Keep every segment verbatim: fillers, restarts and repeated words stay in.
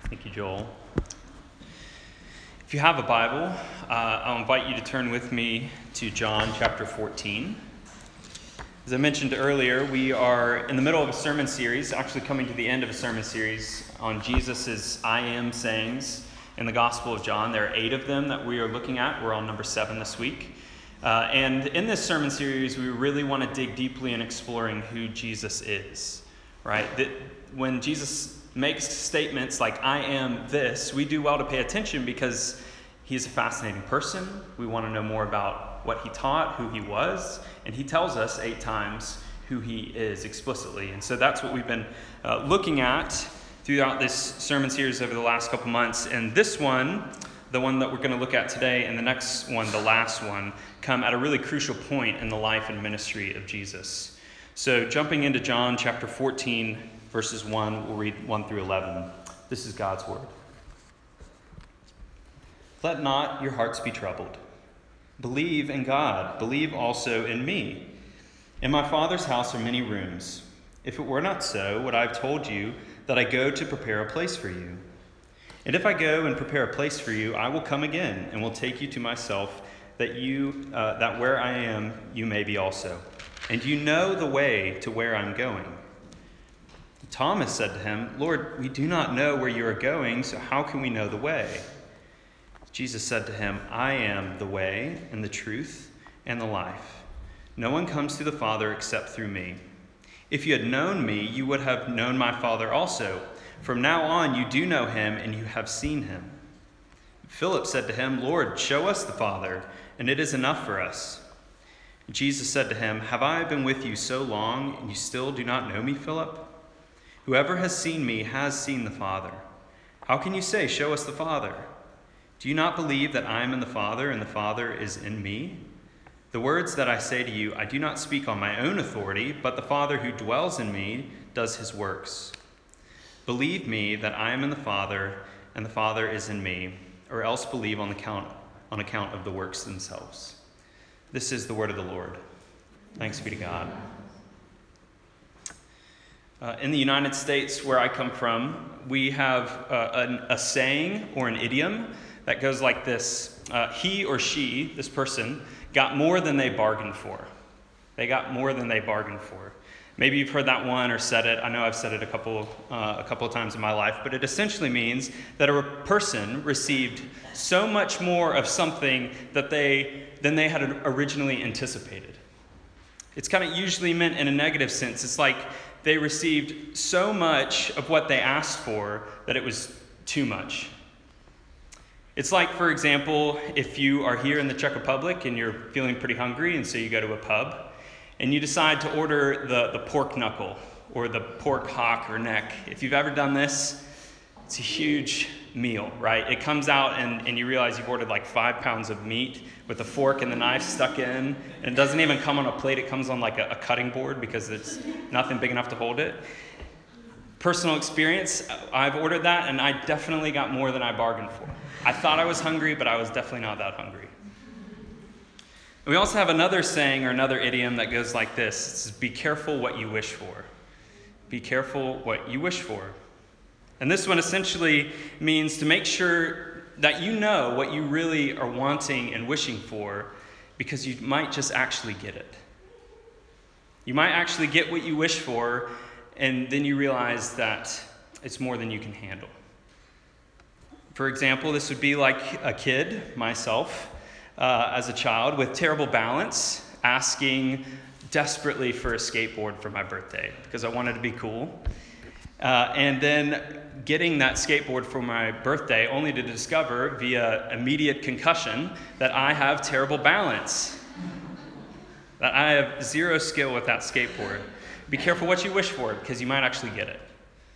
Thank you, Joel. If you have a Bible, uh, I'll invite you to turn with me to John chapter fourteen. As I mentioned earlier, we are in the middle of a sermon series, actually coming to the end of a sermon series on Jesus' I am sayings in the Gospel of John. There are eight of them that we are looking at. We're on number seven this week. Uh, and in this sermon series, we really want to dig deeply in exploring who Jesus is, right? That when Jesus makes statements like, I am this, we do well to pay attention because he's a fascinating person. We want to know more about what he taught, who he was, and he tells us eight times who he is explicitly. And so that's what we've been uh, looking at throughout this sermon series over the last couple months. And this one, the one that we're going to look at today, and the next one, the last one, come at a really crucial point in the life and ministry of Jesus. So jumping into John chapter fourteen, verses one, we'll read one through eleven. This is God's word. Let not your hearts be troubled. Believe in God. Believe also in me. In my Father's house are many rooms. If it were not so, would I have told you that I go to prepare a place for you? And if I go and prepare a place for you, I will come again and will take you to myself, that you, uh, that where I am, you may be also. And you know the way to where I'm going. Thomas said to him, Lord, we do not know where you are going, so how can we know the way? Jesus said to him, I am the way and the truth and the life. No one comes to the Father except through me. If you had known me, you would have known my Father also. From now on, you do know him and you have seen him. Philip said to him, Lord, show us the Father, and it is enough for us. Jesus said to him, Have I been with you so long, and you still do not know me, Philip? Whoever has seen me has seen the Father. How can you say, show us the Father? Do you not believe that I am in the Father and the Father is in me? The words that I say to you, I do not speak on my own authority, but the Father who dwells in me does his works. Believe me that I am in the Father and the Father is in me, or else believe on account, on account of the works themselves. This is the word of the Lord. Thanks be to God. Uh, in the United States, where I come from, we have uh, an, a saying or an idiom that goes like this. Uh, he or she, this person, got more than they bargained for. They got more than they bargained for. Maybe you've heard that one or said it. I know I've said it a couple, uh, a couple of times in my life, but it essentially means that a person received so much more of something that they than they had originally anticipated. It's kind of usually meant in a negative sense. It's like they received so much of what they asked for that it was too much. It's like, for example, if you are here in the Czech Republic and you're feeling pretty hungry, and so you go to a pub, and you decide to order the, the pork knuckle or the pork hock or neck. If you've ever done this, it's a huge meal, right? It comes out and, and you realize you've ordered like five pounds of meat with the fork and the knife stuck in, and it doesn't even come on a plate. It comes on like a, a cutting board because it's nothing big enough to hold it. Personal experience, I've ordered that and I definitely got more than I bargained for. I thought I was hungry, but I was definitely not that hungry. And we also have another saying or another idiom that goes like this. It says, be careful what you wish for. Be careful what you wish for. And this one essentially means to make sure that you know what you really are wanting and wishing for, because you might just actually get it. You might actually get what you wish for, and then you realize that it's more than you can handle. For example, this would be like a kid, myself, uh, as a child, with terrible balance, asking desperately for a skateboard for my birthday because I wanted to be cool. Uh, and then getting that skateboard for my birthday only to discover via immediate concussion that I have terrible balance, that I have zero skill with that skateboard. Be careful what you wish for, because you might actually get it.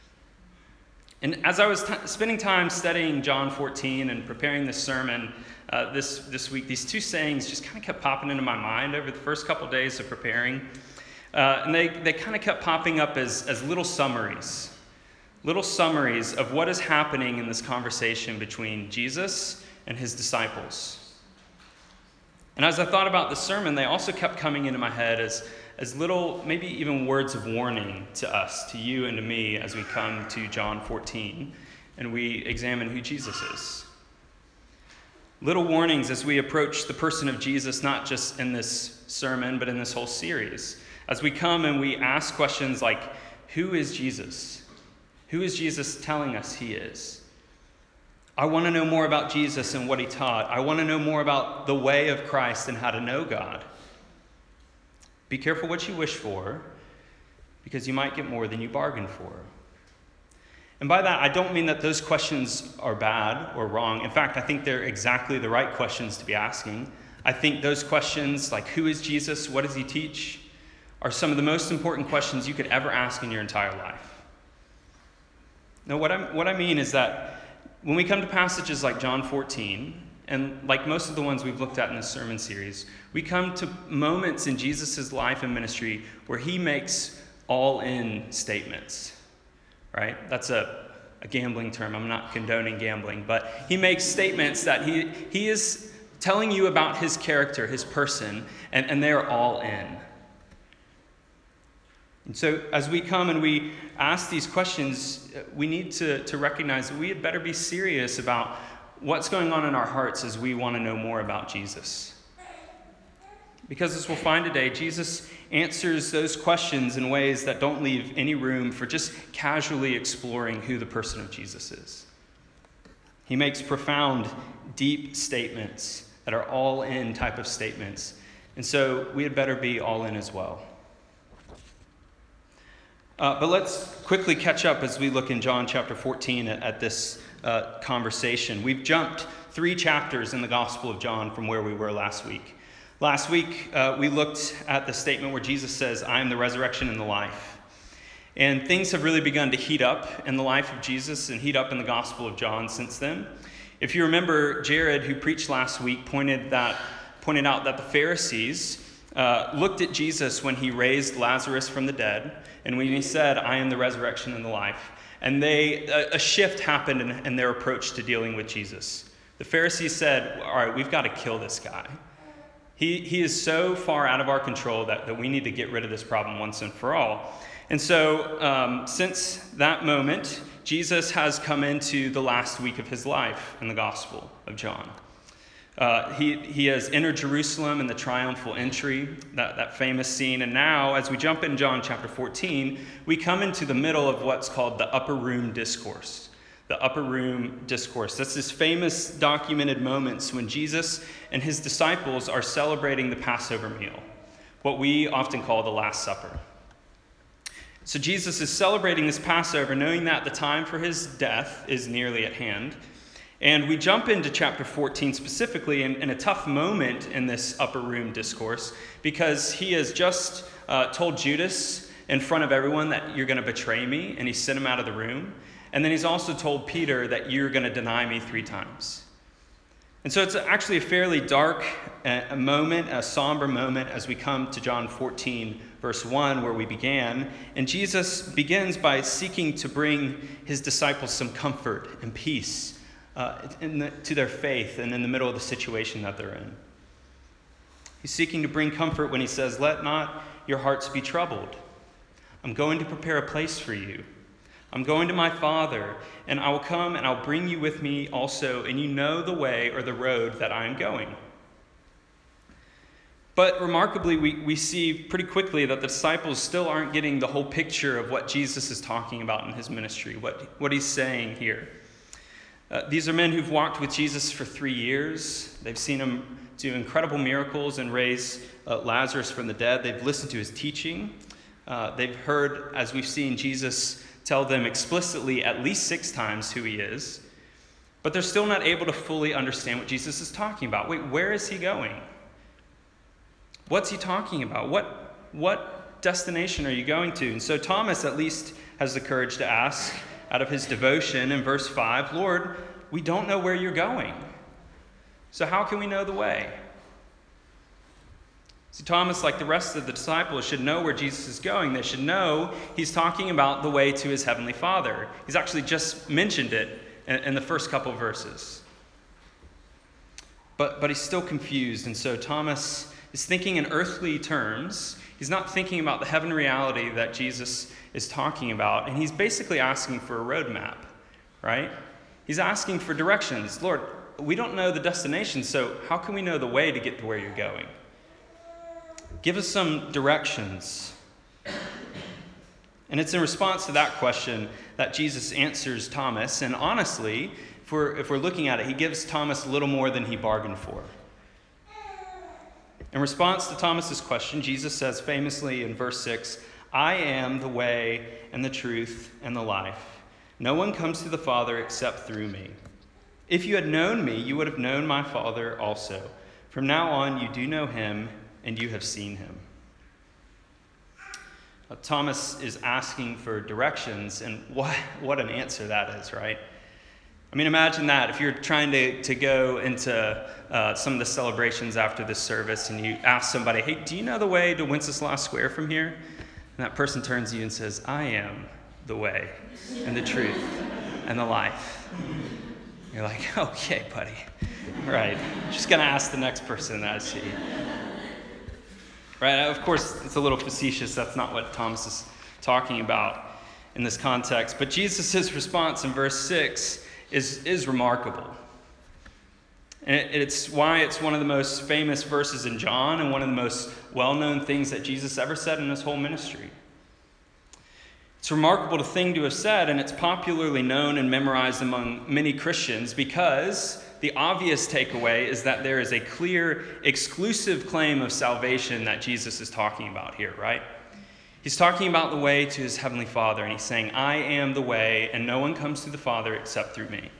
And as I was t- spending time studying John fourteen and preparing this sermon uh, this, this week, these two sayings just kind of kept popping into my mind over the first couple days of preparing. Uh, and they, they kind of kept popping up as, as little summaries, little summaries of what is happening in this conversation between Jesus and his disciples. And as I thought about the sermon, they also kept coming into my head as, as little, maybe even words of warning to us, to you and to me, as we come to John fourteen. and we examine who Jesus is. Little warnings as we approach the person of Jesus, not just in this sermon, but in this whole series. As we come and we ask questions like, who is Jesus? Who is Jesus telling us he is? I want to know more about Jesus and what he taught. I want to know more about the way of Christ and how to know God. Be careful what you wish for, because you might get more than you bargained for. And by that, I don't mean that those questions are bad or wrong. In fact, I think they're exactly the right questions to be asking. I think those questions, like who is Jesus, what does he teach, are some of the most important questions you could ever ask in your entire life. Now, what, I'm, what I mean is that when we come to passages like John fourteen, and like most of the ones we've looked at in this sermon series, we come to moments in Jesus' life and ministry where he makes all-in statements. Right? That's a, a gambling term. I'm not condoning gambling, but he makes statements that he, he is telling you about his character, his person, and, and they're all in. And so as we come and we ask these questions, we need to, to recognize that we had better be serious about what's going on in our hearts as we want to know more about Jesus. Because as we'll find today, Jesus answers those questions in ways that don't leave any room for just casually exploring who the person of Jesus is. He makes profound, deep statements that are all in type of statements. And so we had better be all in as well. Uh, but let's quickly catch up as we look in John chapter fourteen at, at this uh, conversation. We've jumped three chapters in the Gospel of John from where we were last week. Last week, uh, we looked at the statement where Jesus says, I am the resurrection and the life. And things have really begun to heat up in the life of Jesus and heat up in the Gospel of John since then. If you remember, Jared, who preached last week, pointed, that, pointed out that the Pharisees uh, looked at Jesus when he raised Lazarus from the dead, and when he said, I am the resurrection and the life. And they a, a shift happened in, in their approach to dealing with Jesus. The Pharisees said, all right, we've got to kill this guy. He, he is so far out of our control that, that we need to get rid of this problem once and for all. And so um, since that moment, Jesus has come into the last week of his life in the Gospel of John. Uh, he, he has entered Jerusalem in the triumphal entry, that, that famous scene. And now, as we jump in John chapter fourteen, we come into the middle of what's called the Upper Room Discourse. The Upper Room Discourse. That's this famous documented moments when Jesus and his disciples are celebrating the Passover meal, what we often call the Last Supper. So Jesus is celebrating this Passover, knowing that the time for his death is nearly at hand. And we jump into chapter fourteen specifically in, in a tough moment in this Upper Room Discourse, because he has just uh, told Judas in front of everyone that you're going to betray me, and he sent him out of the room. And then he's also told Peter that you're going to deny me three times. And so it's actually a fairly dark uh, moment, a somber moment as we come to John fourteen, verse one, where we began. And Jesus begins by seeking to bring his disciples some comfort and peace uh, in the, to their faith and in the middle of the situation that they're in. He's seeking to bring comfort when he says, let not your hearts be troubled. I'm going to prepare a place for you. I'm going to my Father, and I will come and I'll bring you with me also, and you know the way or the road that I am going. But remarkably, we, we see pretty quickly that the disciples still aren't getting the whole picture of what Jesus is talking about in his ministry, what, what he's saying here. Uh, these are men who've walked with Jesus for three years. They've seen him do incredible miracles and raise uh, Lazarus from the dead. They've listened to his teaching. Uh, they've heard, as we've seen, Jesus tell them explicitly at least six times who he is, but they're still not able to fully understand what Jesus is talking about. Wait, where is he going? What's he talking about? What, what destination are you going to? And so Thomas at least has the courage to ask out of his devotion in verse five, Lord, we don't know where you're going, so how can we know the way? See, Thomas, like the rest of the disciples, should know where Jesus is going. They should know he's talking about the way to his heavenly Father. He's actually just mentioned it in, in the first couple verses. But, but he's still confused, and so Thomas is thinking in earthly terms. He's not thinking about the heaven reality that Jesus is talking about, and he's basically asking for a roadmap, right? He's asking for directions. Lord, we don't know the destination, so how can we know the way to get to where you're going? Give us some directions. And it's in response to that question that Jesus answers Thomas. And honestly, if we're, if we're looking at it, he gives Thomas a little more than he bargained for. In response to Thomas's question, Jesus says famously in verse six, I am the way and the truth and the life. No one comes to the Father except through me. If you had known me, you would have known my Father also. From now on, you do know him, and you have seen him. Now, Thomas is asking for directions, and what, what an answer that is, right? I mean, imagine that. If you're trying to, to go into uh, some of the celebrations after this service, and you ask somebody, hey, do you know the way to Wenceslas Square from here? And that person turns to you and says, I am the way and the truth and the life. You're like, okay, buddy. Right. Just going to ask the next person that I see. Right? Of course, it's a little facetious. That's not what Thomas is talking about in this context. But Jesus' response in verse six is, is remarkable. And it, it's why it's one of the most famous verses in John and one of the most well-known things that Jesus ever said in his whole ministry. It's a remarkable thing to have said, and it's popularly known and memorized among many Christians because the obvious takeaway is that there is a clear, exclusive claim of salvation that Jesus is talking about here, right? He's talking about the way to his heavenly Father, and he's saying, I am the way, and no one comes to the Father except through me.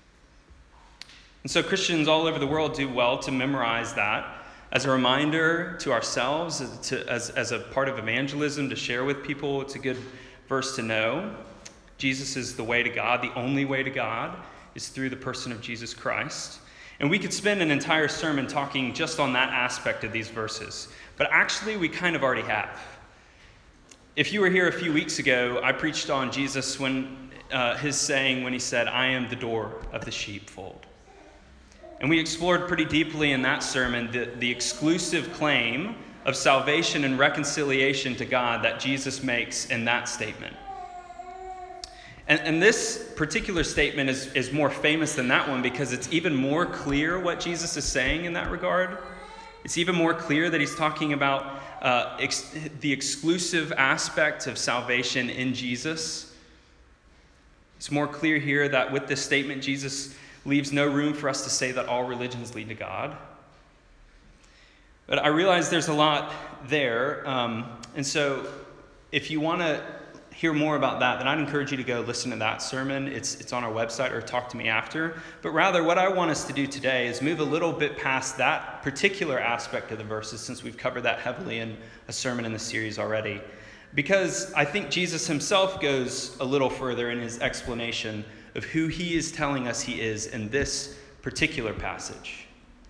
And so Christians all over the world do well to memorize that as a reminder to ourselves, as, to, as, as a part of evangelism, to share with people. It's a good verse to know. Jesus is the way to God. The only way to God is through the person of Jesus Christ. And we could spend an entire sermon talking just on that aspect of these verses. But actually, we kind of already have. If you were here a few weeks ago, I preached on Jesus when uh, his saying when he said, I am the door of the sheepfold. And we explored pretty deeply in that sermon the, the exclusive claim of salvation and reconciliation to God that Jesus makes in that statement. And, and this particular statement is, is more famous than that one because it's even more clear what Jesus is saying in that regard. It's even more clear that he's talking about uh, ex- the exclusive aspect of salvation in Jesus. It's more clear here that with this statement, Jesus leaves no room for us to say that all religions lead to God. But I realize there's a lot there. Um, and so if you want to hear more about that, then I'd encourage you to go listen to that sermon. It's, it's on our website, or talk to me after. But rather, what I want us to do today is move a little bit past that particular aspect of the verses, since we've covered that heavily in a sermon in the series already. Because I think Jesus himself goes a little further in his explanation of who he is telling us he is in this particular passage.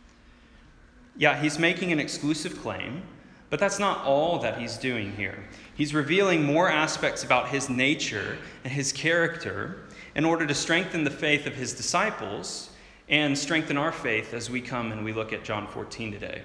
Yeah, he's making an exclusive claim, but that's not all that he's doing here. He's revealing more aspects about his nature and his character in order to strengthen the faith of his disciples and strengthen our faith as we come and we look at John fourteen today.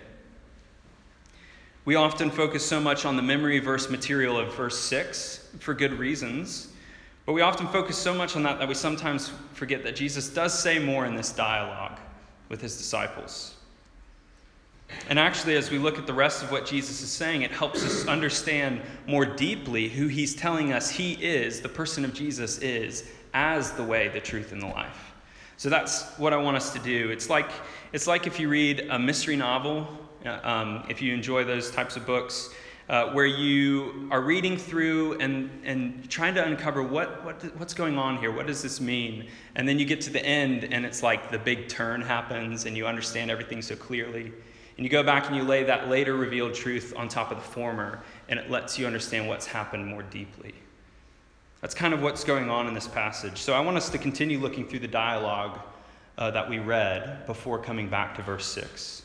We often focus so much on the memory verse material of verse six for good reasons, but we often focus so much on that that we sometimes forget that Jesus does say more in this dialogue with his disciples. And actually, as we look at the rest of what Jesus is saying, it helps us understand more deeply who he's telling us he is, the person of Jesus is, as the way, the truth, and the life. So that's what I want us to do. It's like, it's like if you read a mystery novel, uh, um, if you enjoy those types of books, uh, where you are reading through and, and trying to uncover what, what what's going on here, what does this mean? And then you get to the end, and it's like the big turn happens, and you understand everything so clearly. And you go back and you lay that later revealed truth on top of the former, and it lets you understand what's happened more deeply. That's kind of what's going on in this passage. So I want us to continue looking through the dialogue uh, that we read before coming back to verse six.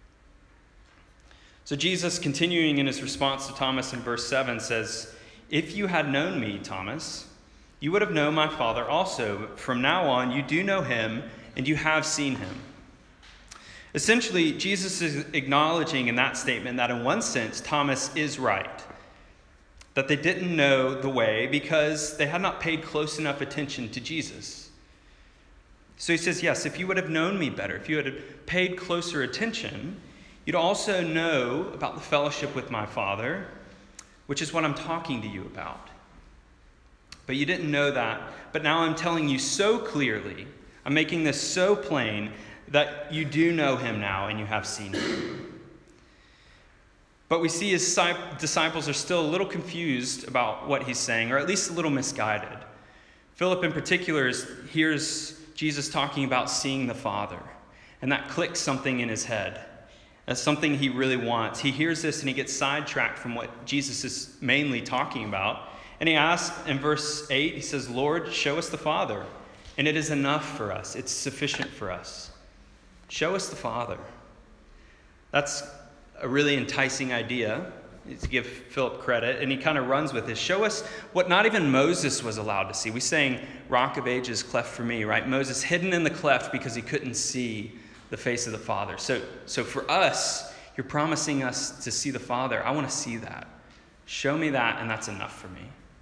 So Jesus, continuing in his response to Thomas in verse seven, says, "If you had known me, Thomas, you would have known my Father also. From now on, you do know him, and you have seen him." Essentially, Jesus is acknowledging in that statement that in one sense, Thomas is right. That they didn't know the way because they had not paid close enough attention to Jesus. So he says, yes, if you would have known me better, if you had paid closer attention, you'd also know about the fellowship with my Father, which is what I'm talking to you about. But you didn't know that. But now I'm telling you so clearly, I'm making this so plain, that you do know him now and you have seen him. But we see his disciples are still a little confused about what he's saying, or at least a little misguided. Philip in particular is, hears Jesus talking about seeing the Father, and that clicks something in his head. That's something he really wants. He hears this and he gets sidetracked from what Jesus is mainly talking about. And he asks in verse eight, he says, Lord, show us the Father, and it is enough for us. It's sufficient for us. Show us the Father. That's a really enticing idea, to give Philip credit, and he kind of runs with this. Show us what not even Moses was allowed to see. We sang Rock of Ages, cleft for me, right? Moses hidden in the cleft because he couldn't see the face of the Father. So, so for us, you're promising us to see the Father. I want to see that. Show me that, and that's enough for me.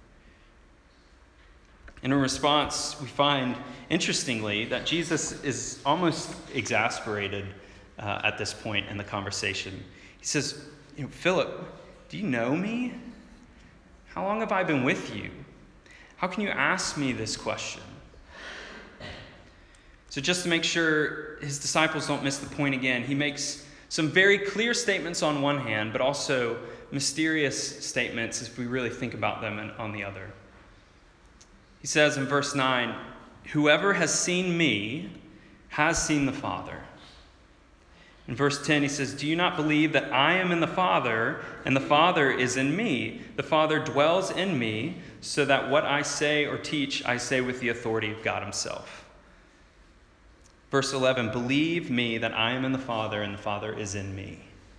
And in response, we find, interestingly, that Jesus is almost exasperated uh, at this point in the conversation. He says, you know, Philip, do you know me? How long have I been with you? How can you ask me this question? So just to make sure his disciples don't miss the point again, he makes some very clear statements on one hand, but also mysterious statements if we really think about them on the other. He says in verse nine, whoever has seen me has seen the Father. In verse ten, he says, do you not believe that I am in the Father and the Father is in me? The Father dwells in me, so that what I say or teach, I say with the authority of God himself. Verse eleven, believe me that I am in the Father and the Father is in me.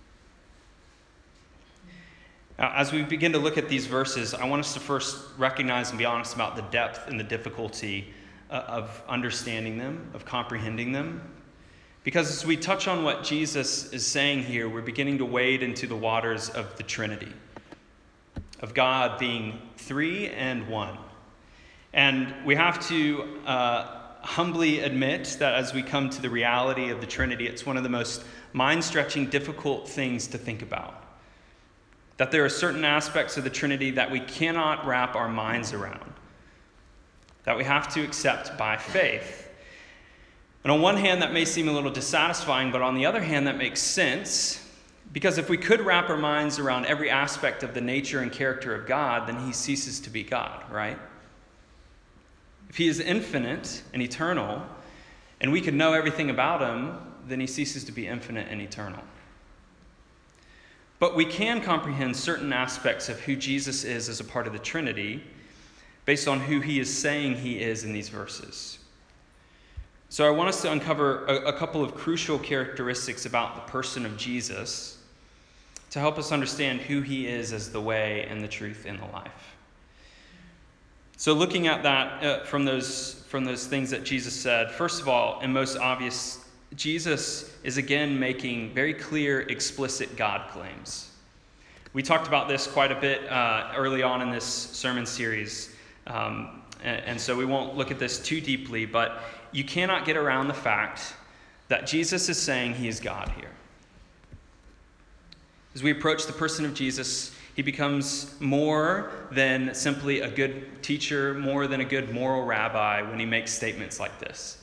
Now, as we begin to look at these verses, I want us to first recognize and be honest about the depth and the difficulty uh, of understanding them, of comprehending them. Because as we touch on what Jesus is saying here, we're beginning to wade into the waters of the Trinity, of God being three and one. And we have to uh, humbly admit that as we come to the reality of the Trinity, it's one of the most mind-stretching, difficult things to think about. That there are certain aspects of the Trinity that we cannot wrap our minds around, that we have to accept by faith. And on one hand, that may seem a little dissatisfying, but on the other hand, that makes sense, because if we could wrap our minds around every aspect of the nature and character of God, then he ceases to be God, right? If he is infinite and eternal, and we could know everything about him, then he ceases to be infinite and eternal. But we can comprehend certain aspects of who Jesus is as a part of the Trinity based on who he is saying he is in these verses. So I want us to uncover a, a couple of crucial characteristics about the person of Jesus to help us understand who he is as the way and the truth and the life. So looking at that uh, from those, from those things that Jesus said, first of all, and most obvious, Jesus is again making very clear, explicit God claims. We talked about this quite a bit uh, early on in this sermon series, um, and, and so we won't look at this too deeply, but you cannot get around the fact that Jesus is saying he is God here. As we approach the person of Jesus, he becomes more than simply a good teacher, more than a good moral rabbi when he makes statements like this.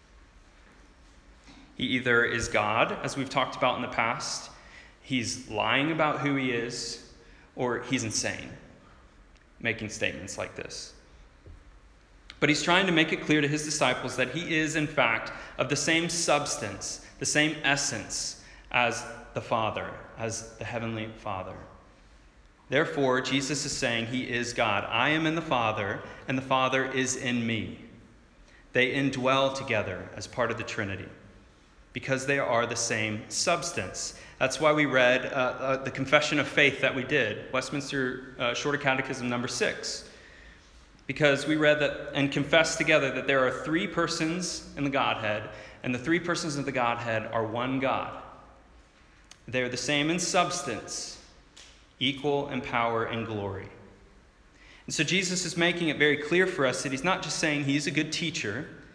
He either is God, as we've talked about in the past, he's lying about who he is, or he's insane, making statements like this. But he's trying to make it clear to his disciples that he is, in fact, of the same substance, the same essence as the Father, as the Heavenly Father. Therefore, Jesus is saying he is God. I am in the Father, and the Father is in me. They indwell together as part of the Trinity, because they are the same substance. That's why we read uh, uh, the confession of faith that we did, Westminster uh, Shorter Catechism number six. Because we read that and confessed together that there are three persons in the Godhead, and the three persons of the Godhead are one God. They are the same in substance, equal in power and glory. And so Jesus is making it very clear for us that he's not just saying he's a good teacher.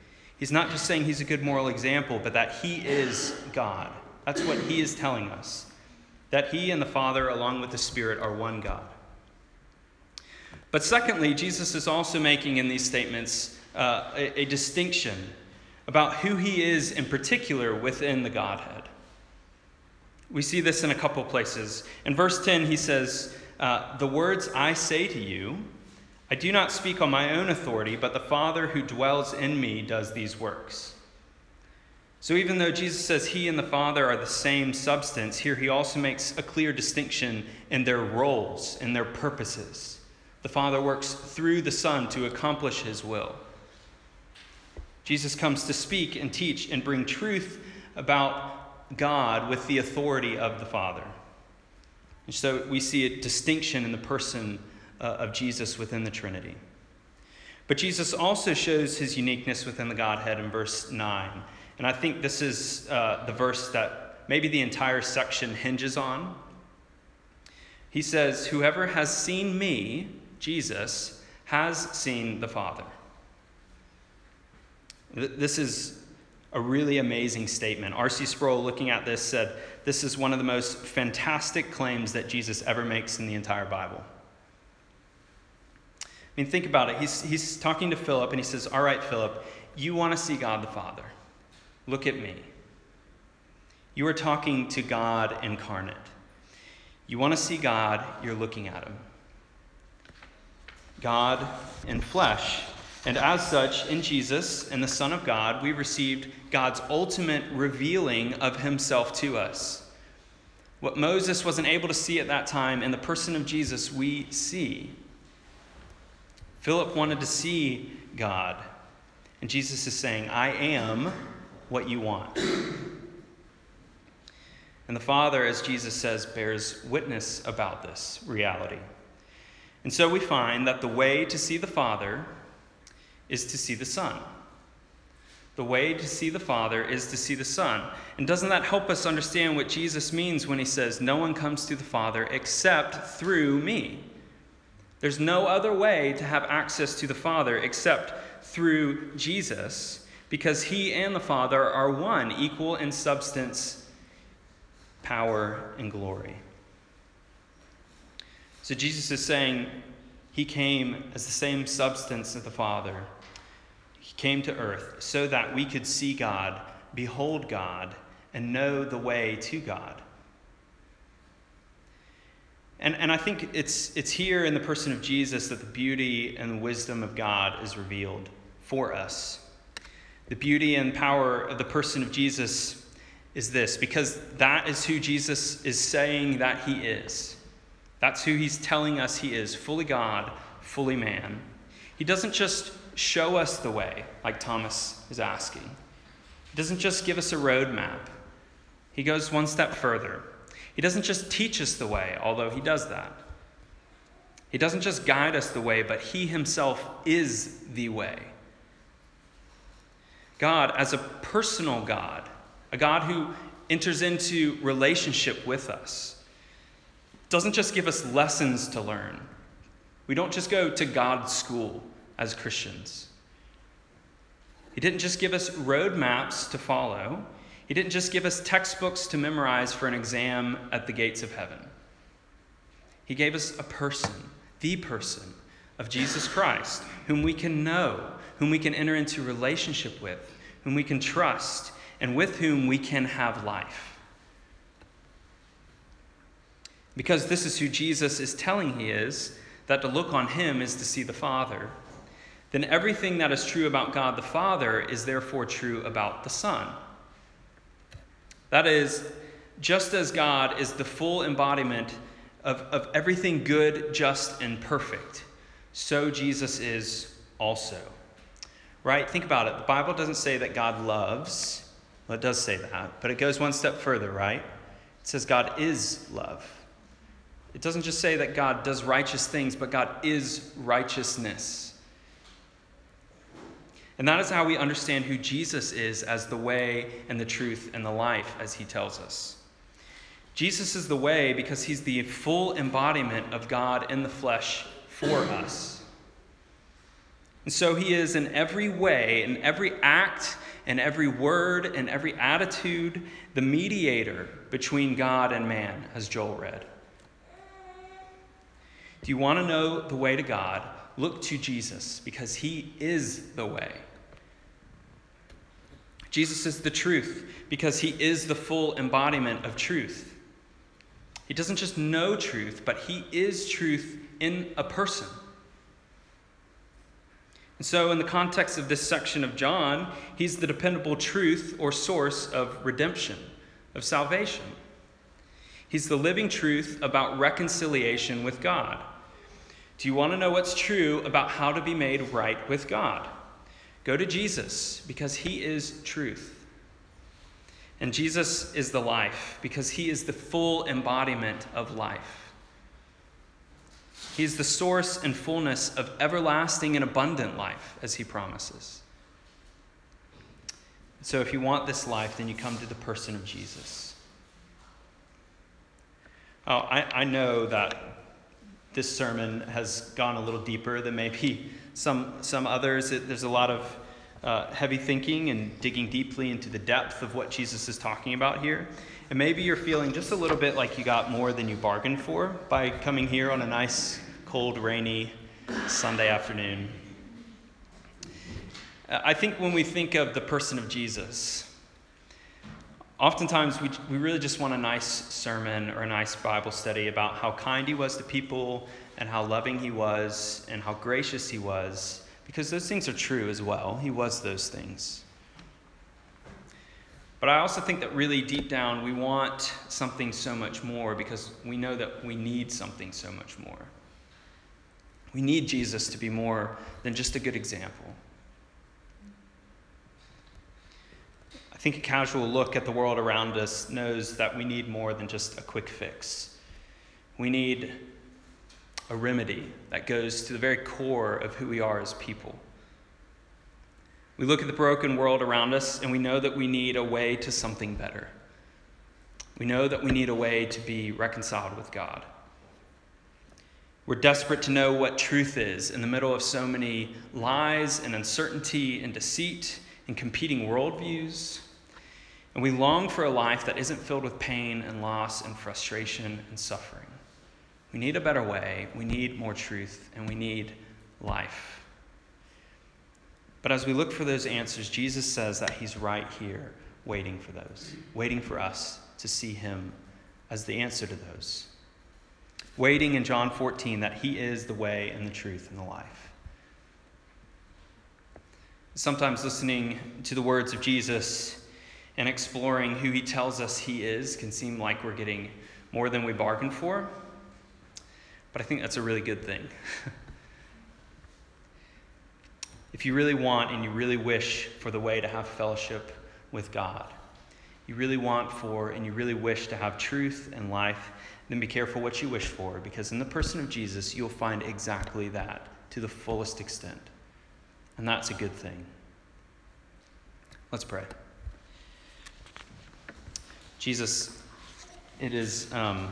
He's not just saying he's a good moral example, but that he is God. That's what he is telling us. That he and the Father, along with the Spirit, are one God. But secondly, Jesus is also making in these statements uh, a, a distinction about who he is in particular within the Godhead. We see this in a couple places. In verse ten, he says, uh, the words I say to you, I do not speak on my own authority, but the Father who dwells in me does these works. So even though Jesus says he and the Father are the same substance, here he also makes a clear distinction in their roles, in their purposes. The Father works through the Son to accomplish his will. Jesus comes to speak and teach and bring truth about God with the authority of the Father. And so we see a distinction in the person uh, of Jesus within the Trinity. But Jesus also shows his uniqueness within the Godhead in verse nine. And I think this is uh, the verse that maybe the entire section hinges on. He says, whoever has seen me, Jesus, has seen the Father. This is a really amazing statement. R C Sproul, looking at this, said, this is one of the most fantastic claims that Jesus ever makes in the entire Bible. I mean, think about it. He's, he's talking to Philip, and he says, all right, Philip, you want to see God the Father. Look at me. You are talking to God incarnate. You want to see God, you're looking at him. God in flesh. And as such, in Jesus and the Son of God, we received God's ultimate revealing of himself to us. What Moses wasn't able to see at that time, in the person of Jesus, we see. Philip wanted to see God. And Jesus is saying, I am what you want. And the Father, as Jesus says, bears witness about this reality. And so we find that the way to see the Father is to see the Son. The way to see the Father is to see the Son. And doesn't that help us understand what Jesus means when he says, no one comes to the Father except through me? There's no other way to have access to the Father except through Jesus, because he and the Father are one, equal in substance, power, and glory. So Jesus is saying he came as the same substance as the Father. He came to earth so that we could see God, behold God, and know the way to God. And, and I think it's, it's here in the person of Jesus that the beauty and wisdom of God is revealed for us. The beauty and power of the person of Jesus is this, because that is who Jesus is saying that he is. That's who he's telling us he is, fully God, fully man. He doesn't just show us the way, like Thomas is asking. He doesn't just give us a roadmap. He goes one step further. He doesn't just teach us the way, although he does that. He doesn't just guide us the way, but he himself is the way. God, as a personal God, a God who enters into relationship with us, doesn't just give us lessons to learn. We don't just go to God's school as Christians. He didn't just give us roadmaps to follow. He didn't just give us textbooks to memorize for an exam at the gates of heaven. He gave us a person, the person of Jesus Christ, whom we can know, whom we can enter into relationship with, whom we can trust, and with whom we can have life. Because this is who Jesus is telling he is, that to look on him is to see the Father, then everything that is true about God the Father is therefore true about the Son. That is, just as God is the full embodiment of, of everything good, just, and perfect, so Jesus is also. Right? Think about it. The Bible doesn't say that God loves. Well, it does say that, but it goes one step further, right? It says God is love. It doesn't just say that God does righteous things, but God is righteousness. And that is how we understand who Jesus is as the way and the truth and the life, as he tells us. Jesus is the way because he's the full embodiment of God in the flesh for us. And so he is in every way, in every act, and every word, and every attitude, the mediator between God and man, as Joel read. Do you want to know the way to God? Look to Jesus, because he is the way. Jesus is the truth, because he is the full embodiment of truth. He doesn't just know truth, but he is truth in a person. And so in the context of this section of John, he's the dependable truth or source of redemption, of salvation. He's the living truth about reconciliation with God. Do you want to know what's true about how to be made right with God? Go to Jesus, because he is truth. And Jesus is the life, because he is the full embodiment of life. He is the source and fullness of everlasting and abundant life, as he promises. So if you want this life, then you come to the person of Jesus. Oh, I, I know that this sermon has gone a little deeper than maybe some, some others. It, there's a lot of uh, heavy thinking and digging deeply into the depth of what Jesus is talking about here. And maybe you're feeling just a little bit like you got more than you bargained for by coming here on a nice, cold, rainy Sunday afternoon. I think when we think of the person of Jesus, oftentimes we, we really just want a nice sermon or a nice Bible study about how kind he was to people and how loving he was and how gracious he was, because those things are true as well. He was those things. But I also think that really deep down we want something so much more, because we know that we need something so much more. We need Jesus to be more than just a good example. I think a casual look at the world around us knows that we need more than just a quick fix. We need a remedy that goes to the very core of who we are as people. We look at the broken world around us and we know that we need a way to something better. We know that we need a way to be reconciled with God. We're desperate to know what truth is in the middle of so many lies and uncertainty and deceit and competing worldviews. And we long for a life that isn't filled with pain and loss and frustration and suffering. We need a better way, we need more truth, and we need life. But as we look for those answers, Jesus says that he's right here waiting for those, waiting for us to see him as the answer to those. Waiting in John fourteen that he is the way and the truth and the life. Sometimes listening to the words of Jesus and exploring who he tells us he is can seem like we're getting more than we bargained for. But I think that's a really good thing. If you really want and you really wish for the way to have fellowship with God, you really want for and you really wish to have truth and life, then be careful what you wish for, because in the person of Jesus, you'll find exactly that to the fullest extent. And that's a good thing. Let's pray. Jesus, it is um,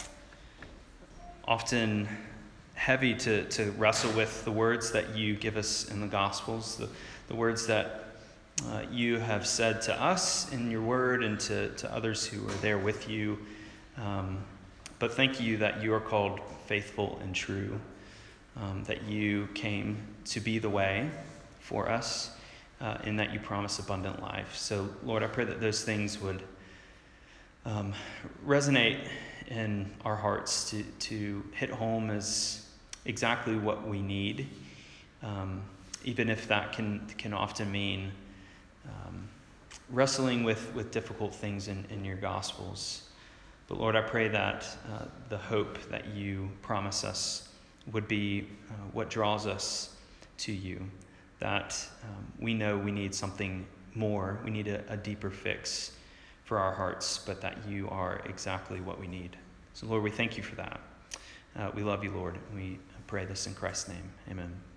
often heavy to, to wrestle with the words that you give us in the Gospels, the, the words that uh, you have said to us in your word and to, to others who are there with you. Um, but thank you that you are called faithful and true, um, that you came to be the way for us, uh, and that you promise abundant life. So, Lord, I pray that those things would um, resonate in our hearts to, to hit home as exactly what we need, um, even if that can can often mean um, wrestling with, with difficult things in, in your Gospels. But Lord, I pray that uh, the hope that you promise us would be uh, what draws us to you, that um, we know we need something more, we need a, a deeper fix for our hearts, but that you are exactly what we need. So Lord, we thank you for that. Uh, we love you, Lord, and we pray this in Christ's name. Amen.